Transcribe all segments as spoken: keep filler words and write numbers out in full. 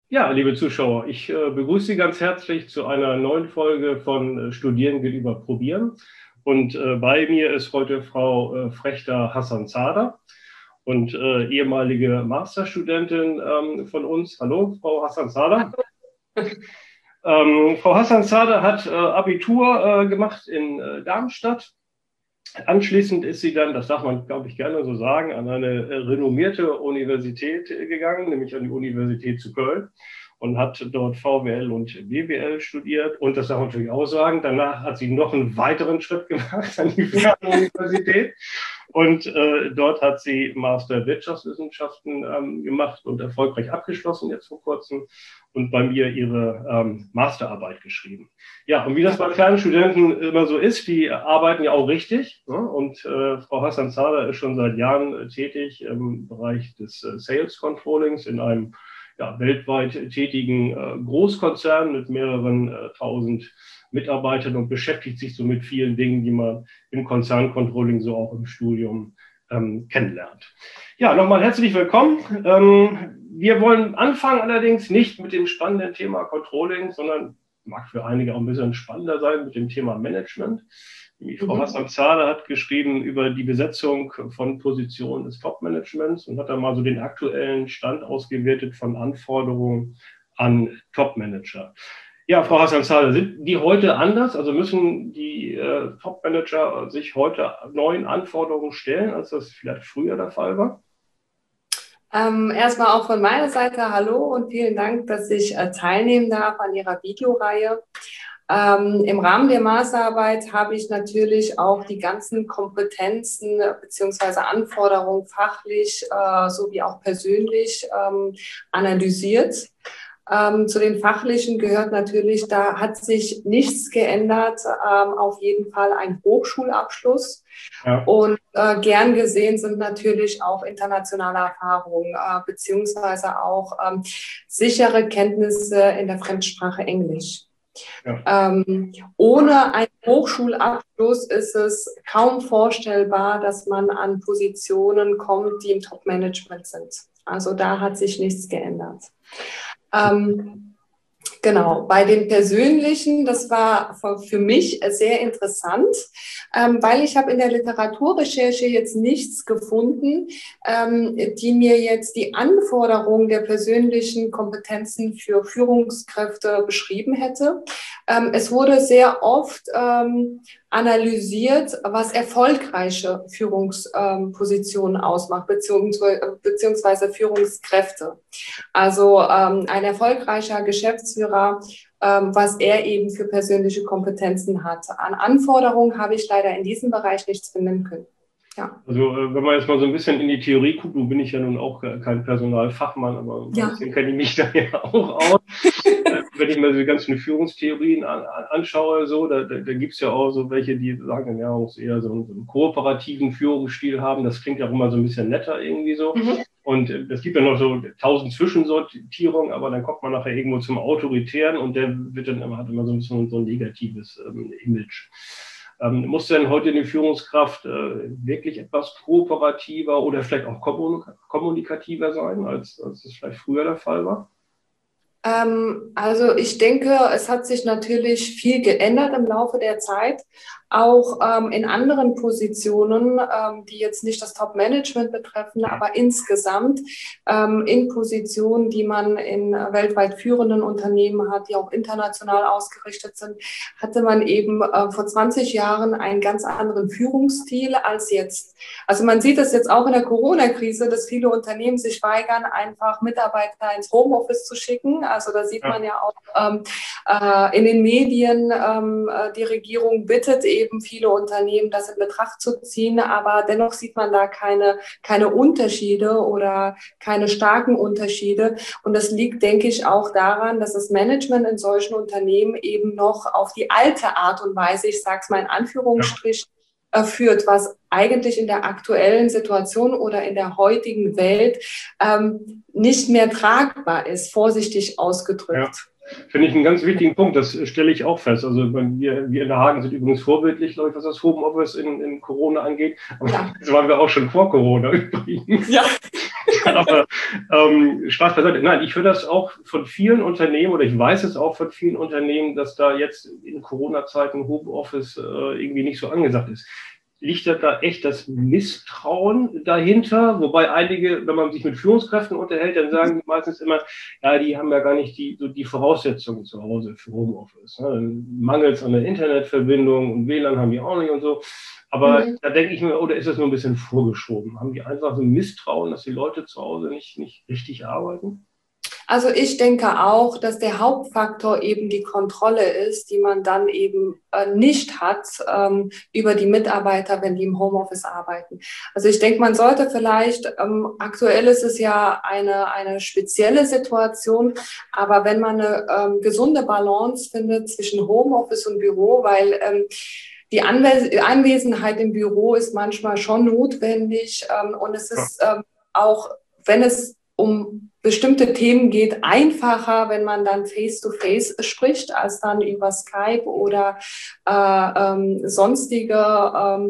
Ja, liebe Zuschauer, ich äh, begrüße Sie ganz herzlich zu einer neuen Folge von äh, Studieren geht über Probieren. Und äh, bei mir ist heute Frau äh, Frechter-Hassan-Zader und äh, ehemalige Masterstudentin ähm, von uns. Hallo, Frau Hassan-Zader. Ähm, Frau Hassan-Zader hat äh, Abitur äh, gemacht in äh, Darmstadt. Anschließend ist sie dann, das darf man, glaube ich, gerne so sagen, an eine renommierte Universität gegangen, nämlich an die Universität zu Köln und hat dort V W L und B W L studiert. Und das darf man natürlich auch sagen, danach hat sie noch einen weiteren Schritt gemacht an die Fernuniversität. Und äh, dort hat sie Master Wirtschaftswissenschaften ähm, gemacht und erfolgreich abgeschlossen, jetzt vor kurzem, und bei mir ihre ähm, Masterarbeit geschrieben. Ja, und wie das bei Fernstudenten immer so ist, die arbeiten ja auch richtig. Ne? Und äh, Frau Hassan-Zader ist schon seit Jahren äh, tätig im Bereich des äh, Sales Controllings in einem ja, weltweit tätigen äh, Großkonzern mit mehreren äh, tausend Mitarbeitern und beschäftigt sich so mit vielen Dingen, die man im Konzerncontrolling so auch im Studium ähm, kennenlernt. Ja, nochmal herzlich willkommen. Ähm, wir wollen anfangen allerdings nicht mit dem spannenden Thema Controlling, sondern mag für einige auch ein bisschen spannender sein mit dem Thema Management. Die Frau mhm. Hassan-Zader hat geschrieben über die Besetzung von Positionen des Top-Managements und hat da mal so den aktuellen Stand ausgewertet von Anforderungen an Top-Manager. Ja, Frau Hassan-Zader, sind die heute anders? Also müssen die äh, Top-Manager sich heute neuen Anforderungen stellen, als das vielleicht früher der Fall war? Ähm, erstmal auch von meiner Seite hallo und vielen Dank, dass ich äh, teilnehmen darf an Ihrer Videoreihe. Ähm, Im Rahmen der Masterarbeit habe ich natürlich auch die ganzen Kompetenzen bzw. Anforderungen fachlich äh, sowie auch persönlich ähm, analysiert. Ähm, zu den fachlichen gehört natürlich, da hat sich nichts geändert, ähm, auf jeden Fall ein Hochschulabschluss. Ja. Und äh, gern gesehen sind natürlich auch internationale Erfahrungen, äh, beziehungsweise auch ähm, sichere Kenntnisse in der Fremdsprache Englisch. Ja. Ähm, ohne einen Hochschulabschluss ist es kaum vorstellbar, dass man an Positionen kommt, die im Top-Management sind. Also da hat sich nichts geändert. Ähm, genau, bei den persönlichen, das war für mich sehr interessant, ähm, weil ich habe in der Literaturrecherche jetzt nichts gefunden, ähm, die mir jetzt die Anforderungen der persönlichen Kompetenzen für Führungskräfte beschrieben hätte. Ähm, es wurde sehr oft ähm, analysiert, was erfolgreiche Führungspositionen ähm, ausmacht, beziehungsweise, beziehungsweise Führungskräfte. Also ähm, ein erfolgreicher Geschäftsführer, ähm, was er eben für persönliche Kompetenzen hat. An Anforderungen habe ich leider in diesem Bereich nichts finden können. Ja. Also wenn man jetzt mal so ein bisschen in die Theorie guckt, nun bin ich ja nun auch kein Personalfachmann, aber ein ja. bisschen kenne ich mich da ja auch aus. Wenn ich mir die ganzen Führungstheorien an, an, anschaue, so, da, da, da gibt es ja auch so welche, die sagen, ja, man muss eher so einen, so einen kooperativen Führungsstil haben. Das klingt ja auch immer so ein bisschen netter irgendwie so. Mhm. Und es gibt ja noch so tausend Zwischensortierungen, aber dann kommt man nachher irgendwo zum Autoritären und der wird dann, hat immer so ein bisschen so ein negatives ähm, Image. Ähm, muss denn heute eine Führungskraft äh, wirklich etwas kooperativer oder vielleicht auch kommunikativer sein, als, als das vielleicht früher der Fall war? Ähm, also ich denke, es hat sich natürlich viel geändert im Laufe der Zeit. Auch ähm, in anderen Positionen, ähm, die jetzt nicht das Top-Management betreffen, aber insgesamt ähm, in Positionen, die man in weltweit führenden Unternehmen hat, die auch international ausgerichtet sind, hatte man eben äh, vor zwanzig Jahren einen ganz anderen Führungsstil als jetzt. Also man sieht es jetzt auch in der Corona-Krise, dass viele Unternehmen sich weigern, einfach Mitarbeiter ins Homeoffice zu schicken. Also da sieht man ja auch ähm, äh, in den Medien, ähm, die Regierung bittet eben viele Unternehmen, das in Betracht zu ziehen, aber dennoch sieht man da keine, keine Unterschiede oder keine starken Unterschiede. Und das liegt, denke ich, auch daran, dass das Management in solchen Unternehmen eben noch auf die alte Art und Weise, ich sage es mal in Anführungsstrichen, ja. führt, was eigentlich in der aktuellen Situation oder in der heutigen Welt ähm, nicht mehr tragbar ist, vorsichtig ausgedrückt. Ja. Finde ich einen ganz wichtigen Punkt, das stelle ich auch fest. Also wir, wir in der Hagen sind übrigens vorbildlich, glaube ich, was das Homeoffice in, in Corona angeht. Aber ja. Das waren wir auch schon vor Corona übrigens. Ja. Aber ähm, Spaß beiseite. Nein, ich höre das auch von vielen Unternehmen oder ich weiß es auch von vielen Unternehmen, dass da jetzt in Corona-Zeiten Homeoffice äh, irgendwie nicht so angesagt ist. Liegt da, da echt das Misstrauen dahinter? Wobei einige, wenn man sich mit Führungskräften unterhält, dann sagen die meistens immer, ja, die haben ja gar nicht die, so die Voraussetzungen zu Hause für Homeoffice. Ne? Mangels an der Internetverbindung und W L A N haben die auch nicht und so. Aber mhm. da denke ich mir, oder ist das nur ein bisschen vorgeschoben? Haben die einfach so ein Misstrauen, dass die Leute zu Hause nicht, nicht richtig arbeiten? Also ich denke auch, dass der Hauptfaktor eben die Kontrolle ist, die man dann eben äh, nicht hat ähm, über die Mitarbeiter, wenn die im Homeoffice arbeiten. Also ich denke, man sollte vielleicht, ähm, aktuell ist es ja eine, eine spezielle Situation, aber wenn man eine ähm, gesunde Balance findet zwischen Homeoffice und Büro, weil ähm, die Anwes- Anwesenheit im Büro ist manchmal schon notwendig ähm, und es ist ähm, auch, wenn es um bestimmte Themen geht, einfacher, wenn man dann face-to-face spricht, als dann über Skype oder äh, ähm, sonstige ähm,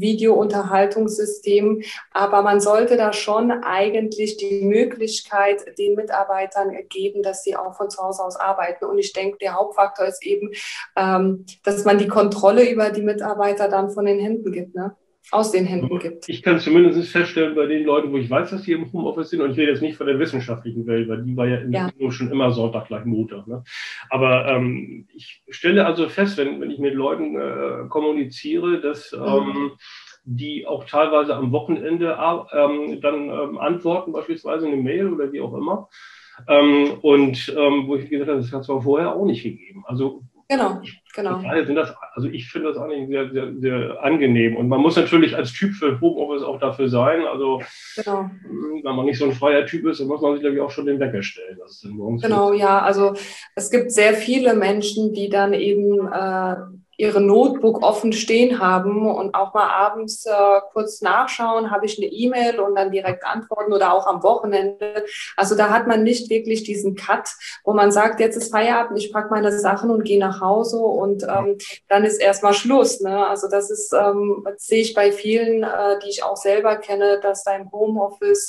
Videounterhaltungssystem. Aber man sollte da schon eigentlich die Möglichkeit den Mitarbeitern geben, dass sie auch von zu Hause aus arbeiten. Und ich denke, der Hauptfaktor ist eben, ähm, dass man die Kontrolle über die Mitarbeiter dann von den Händen gibt, ne? aus den Händen gibt. Ich kann zumindest feststellen bei den Leuten, wo ich weiß, dass die im Homeoffice sind, und ich rede jetzt nicht von der wissenschaftlichen Welt, weil die war ja, ja. schon immer Sonntag gleich Montag. Ne? Aber ähm, ich stelle also fest, wenn, wenn ich mit Leuten äh, kommuniziere, dass mhm. ähm, die auch teilweise am Wochenende ähm, dann ähm, antworten, beispielsweise eine Mail oder wie auch immer. Ähm, und ähm, wo ich gesagt habe, das hat es aber vorher auch nicht gegeben. Also Genau, genau. Sind das, also ich finde das eigentlich sehr, sehr, sehr angenehm. Und man muss natürlich als Typ für Homeoffice auch dafür sein. Also genau. Wenn man nicht so ein freier Typ ist, dann muss man sich, glaube ich, auch schon den Wecker stellen. Das ist morgens genau, ja. Also es gibt sehr viele Menschen, die dann eben äh, ihre Notebook offen stehen haben und auch mal abends äh, kurz nachschauen, habe ich eine E-Mail und dann direkt antworten oder auch am Wochenende. Also da hat man nicht wirklich diesen Cut, wo man sagt, jetzt ist Feierabend, ich packe meine Sachen und gehe nach Hause und ähm, dann ist erstmal Schluss. Ne? Also das ist, ähm, das sehe ich bei vielen, äh, die ich auch selber kenne, dass da im Homeoffice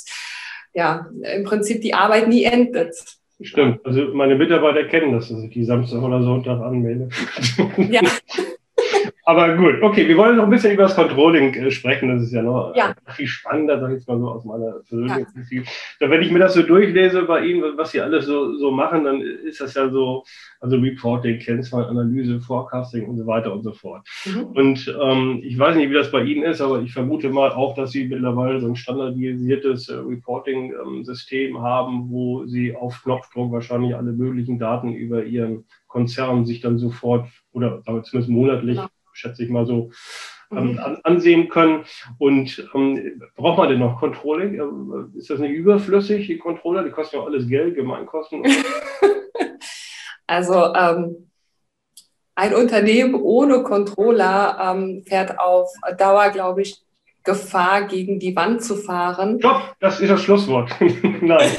ja im Prinzip die Arbeit nie endet. Stimmt, also meine Mitarbeiter kennen das, dass ich die Samstag oder Sonntag anmelde. Ja. Aber gut, okay, wir wollen noch ein bisschen über das Controlling äh, sprechen. Das ist ja noch ja. viel spannender, sag ich jetzt mal so aus meiner persönlichen Perspektive. Ja. Wenn ich mir das so durchlese bei Ihnen, was Sie alles so, so machen, dann ist das ja so, also Reporting, Kennzahlenanalyse, Forecasting und so weiter und so fort. Mhm. Und ähm, ich weiß nicht, wie das bei Ihnen ist, aber ich vermute mal auch, dass Sie mittlerweile so ein standardisiertes äh, Reporting-System haben, wo Sie auf Knopfdruck wahrscheinlich alle möglichen Daten über Ihren Konzern sich dann sofort oder zumindest monatlich, genau. schätze ich mal so, ähm, an, ansehen können. Und ähm, braucht man denn noch Controlling? Ähm, ist das nicht überflüssig, die Controller? Die kosten ja alles Geld, Gemeinkosten. Also ähm, ein Unternehmen ohne Controller ähm, fährt auf Dauer, glaube ich, Gefahr, gegen die Wand zu fahren. Stopp, das ist das Schlusswort. Nein.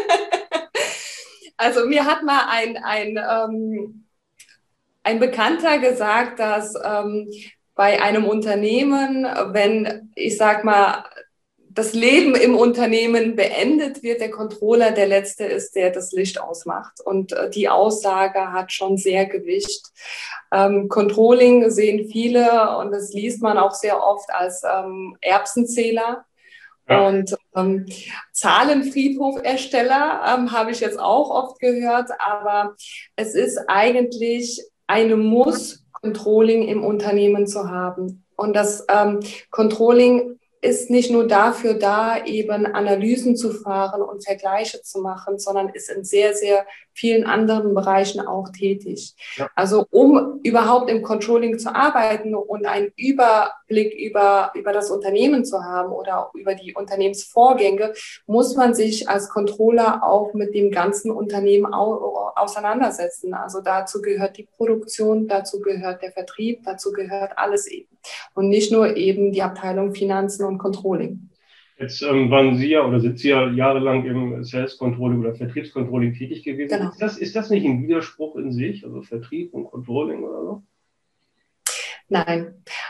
Also mir hat mal ein, ein, ähm, ein Bekannter gesagt, dass ähm, bei einem Unternehmen, wenn, ich sag mal, das Leben im Unternehmen beendet wird, der Controller der Letzte ist, der das Licht ausmacht. Und äh, die Aussage hat schon sehr Gewicht. Ähm, Controlling sehen viele, und das liest man auch sehr oft, als ähm, Erbsenzähler. Ja. Und ähm, Zahlenfriedhofersteller ähm, habe ich jetzt auch oft gehört, aber es ist eigentlich eine Muss-Controlling im Unternehmen zu haben. Und das ähm, Controlling ist nicht nur dafür da, eben Analysen zu fahren und Vergleiche zu machen, sondern ist in sehr, sehr vielen anderen Bereichen auch tätig. Ja. Also um überhaupt im Controlling zu arbeiten und einen Überblick über, über das Unternehmen zu haben oder über die Unternehmensvorgänge, muss man sich als Controller auch mit dem ganzen Unternehmen au- auseinandersetzen. Also dazu gehört die Produktion, dazu gehört der Vertrieb, dazu gehört alles eben. Und nicht nur eben die Abteilung Finanzen und Controlling. Jetzt ähm, waren Sie ja oder sind Sie ja jahrelang im Sales Controlling oder Vertriebscontrolling tätig gewesen. Genau. Ist das, ist das nicht ein Widerspruch in sich, also Vertrieb und Controlling oder so? Nein.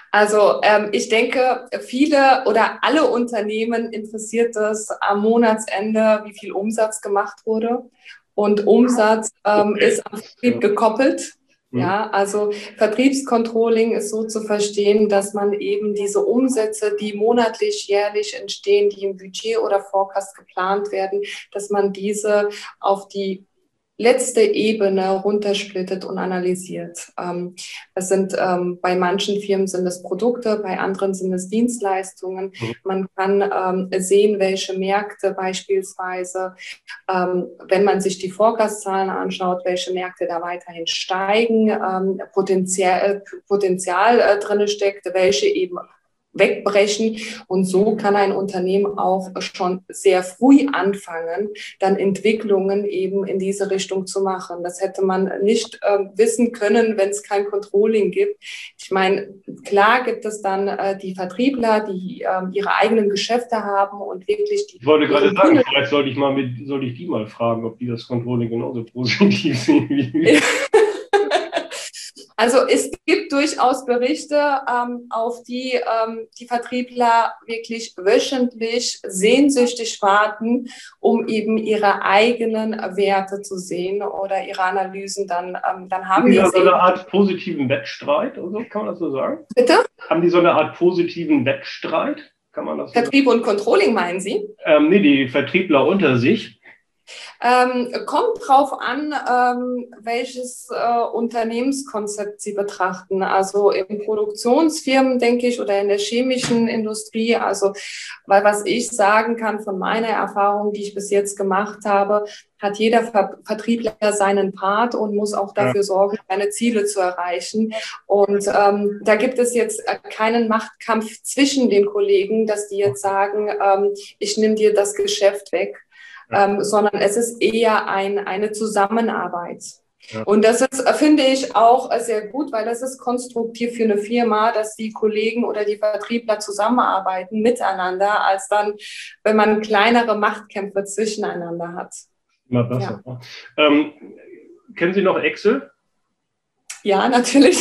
Also ähm, ich denke, viele oder alle Unternehmen interessiert es am Monatsende, wie viel Umsatz gemacht wurde. Und Umsatz ähm, okay. ist am Vertrieb gekoppelt. Ja, also Vertriebscontrolling ist so zu verstehen, dass man eben diese Umsätze, die monatlich, jährlich entstehen, die im Budget oder Forecast geplant werden, dass man diese auf die letzte Ebene runtersplittet und analysiert. Ähm, das sind ähm, bei manchen Firmen sind es Produkte, bei anderen sind es Dienstleistungen. Man kann ähm, sehen, welche Märkte beispielsweise, ähm, wenn man sich die Forecast-Zahlen anschaut, welche Märkte da weiterhin steigen, ähm, Potenzial, Potenzial äh, drin steckt, welche eben wegbrechen. Und so kann ein Unternehmen auch schon sehr früh anfangen, dann Entwicklungen eben in diese Richtung zu machen. Das hätte man nicht äh, wissen können, wenn es kein Controlling gibt. Ich meine, klar gibt es dann äh, die Vertriebler, die äh, ihre eigenen Geschäfte haben und wirklich die... Ich wollte gerade sagen, vielleicht sollte ich mal mit, sollte ich die mal fragen, ob die das Controlling genauso positiv sehen wie wir. Also es gibt durchaus Berichte, ähm, auf die ähm, die Vertriebler wirklich wöchentlich sehnsüchtig warten, um eben ihre eigenen Werte zu sehen oder ihre Analysen dann, ähm, dann haben, haben die da so eine Art positiven Wettstreit oder so, kann man das so sagen? Bitte? Haben die so eine Art positiven Wettstreit? Kann man das so Vertrieb und Controlling meinen Sie? Ähm, nee, die Vertriebler unter sich. Ähm, kommt drauf an, ähm, welches äh, Unternehmenskonzept Sie betrachten. Also in Produktionsfirmen, denke ich, oder in der chemischen Industrie. Also, weil was ich sagen kann von meiner Erfahrung, die ich bis jetzt gemacht habe, hat jeder Ver Vertriebler seinen Part und muss auch dafür sorgen, seine Ziele zu erreichen. Und ähm, da gibt es jetzt keinen Machtkampf zwischen den Kollegen, dass die jetzt sagen, ähm, ich nehme dir das Geschäft weg. Ähm, sondern es ist eher ein, eine Zusammenarbeit. Ja. Und das ist, finde ich, auch sehr gut, weil das ist konstruktiv für eine Firma, dass die Kollegen oder die Vertriebler zusammenarbeiten miteinander, als dann, wenn man kleinere Machtkämpfe zwischeneinander hat. Immer besser. Ja. Ähm, kennen Sie noch Excel? Ja, natürlich.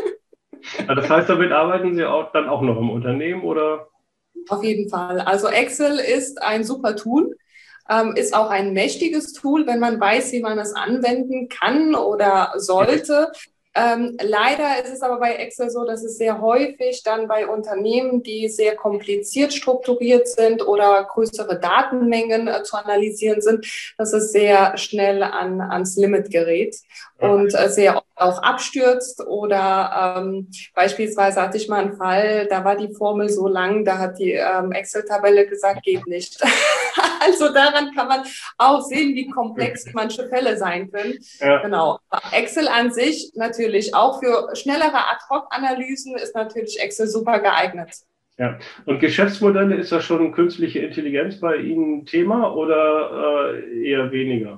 Das heißt, damit arbeiten Sie auch dann auch noch im Unternehmen, oder? Auf jeden Fall. Also Excel ist ein super Tool. Ähm, ist auch ein mächtiges Tool, wenn man weiß, wie man es anwenden kann oder sollte. Ähm, leider ist es aber bei Excel so, dass es sehr häufig dann bei Unternehmen, die sehr kompliziert strukturiert sind oder größere Datenmengen äh, zu analysieren sind, dass es sehr schnell an, ans Limit gerät und äh, sehr oft auch abstürzt. Oder ähm, beispielsweise hatte ich mal einen Fall, da war die Formel so lang, da hat die ähm, Excel-Tabelle gesagt, geht nicht. Also daran kann man auch sehen, wie komplex manche Fälle sein können. Ja. Genau. Excel an sich natürlich auch für schnellere Ad-Hoc-Analysen ist natürlich Excel super geeignet. Ja. Und Geschäftsmodelle, ist das schon künstliche Intelligenz bei Ihnen ein Thema oder äh, eher weniger?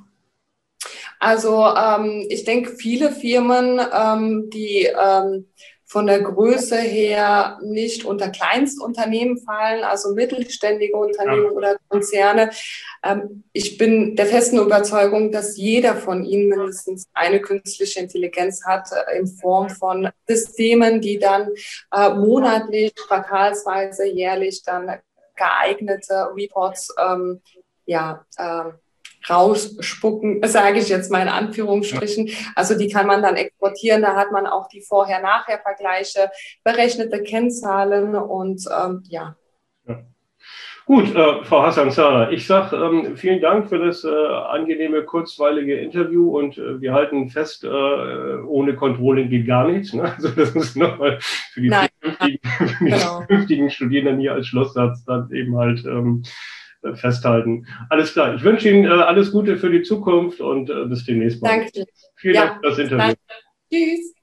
Also ähm, ich denke, viele Firmen, ähm, die ähm, von der Größe her nicht unter Kleinstunternehmen fallen, also mittelständige Unternehmen ja. oder Konzerne. Ähm, ich bin der festen Überzeugung, dass jeder von ihnen mindestens eine künstliche Intelligenz hat äh, in Form von Systemen, die dann äh, monatlich, quartalsweise, jährlich dann geeignete Reports ähm, ja, äh, rausspucken, sage ich jetzt mal in Anführungsstrichen. Also die kann man dann exportieren, da hat man auch die Vorher-Nachher-Vergleiche, berechnete Kennzahlen und ähm, ja. ja. Gut, äh, Frau Hassan-Zahler, ich sage ähm, vielen Dank für das äh, angenehme, kurzweilige Interview und äh, wir halten fest, äh, ohne Controlling geht gar nichts. Ne? Also das ist nochmal für die künftigen, für die genau. künftigen Studierenden hier als Schlusssatz dann eben halt ähm, festhalten. Alles klar. Ich wünsche Ihnen äh, alles Gute für die Zukunft und äh, bis demnächst mal. Danke. Vielen ja, Dank für das Interview. Danke. Tschüss.